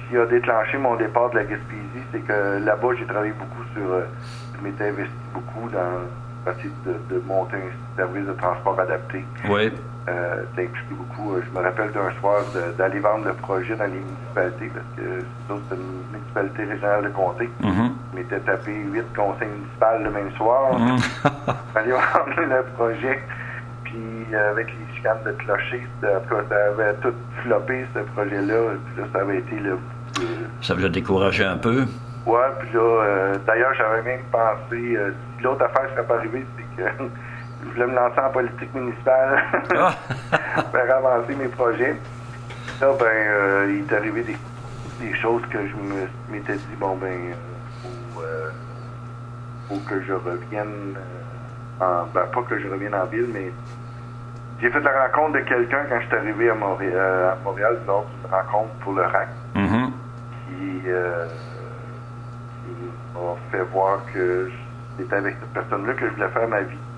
qui a déclenché mon départ de la Gaspésie, c'est que là-bas, j'ai travaillé beaucoup sur... je m'étais investi beaucoup dans essayer de monter un service de transport adapté. Oui. Ça impliqué beaucoup. Je me rappelle d'un soir d'aller vendre le projet dans les municipalités, parce que c'est une municipalité régionale de comté. Je m'étais tapé 8 conseils municipaux le même soir. Aller vendre le projet. Puis avec les chicanes de clocher, en tout cas, ça avait tout floppé, ce projet-là. Puis là, ça avait été le... Ça vous a découragé un peu? Ouais, puis là, d'ailleurs, j'avais même pensé, si l'autre affaire serait pas arrivée, c'est que je voulais me lancer en politique municipale, faire avancer mes projets. Là, il est arrivé des choses que je m'étais dit, faut que je revienne, pas que je revienne en ville, mais j'ai fait la rencontre de quelqu'un quand je suis arrivé à Montréal, lors d'une rencontre pour le RAC, qui m'a fait voir que c'était avec cette personne-là que je voulais faire ma vie.